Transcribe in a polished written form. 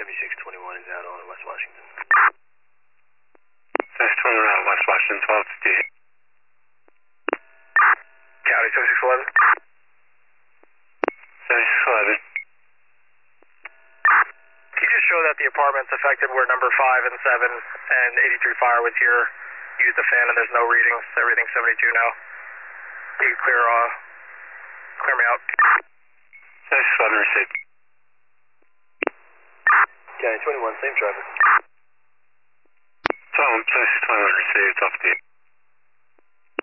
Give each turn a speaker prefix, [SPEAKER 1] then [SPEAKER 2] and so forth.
[SPEAKER 1] 7621 is out on West Washington.
[SPEAKER 2] 7621 on West Washington, 1258.
[SPEAKER 3] County 7611.
[SPEAKER 2] 7611.
[SPEAKER 3] Can you just show that the apartments affected were number 5 and 7 and 83 fire was here? Use the fan and there's no readings. Everything's 72 now. You can clear me out.
[SPEAKER 2] 7611 received.
[SPEAKER 1] County 21, same traffic.
[SPEAKER 2] 7621 received, 1258.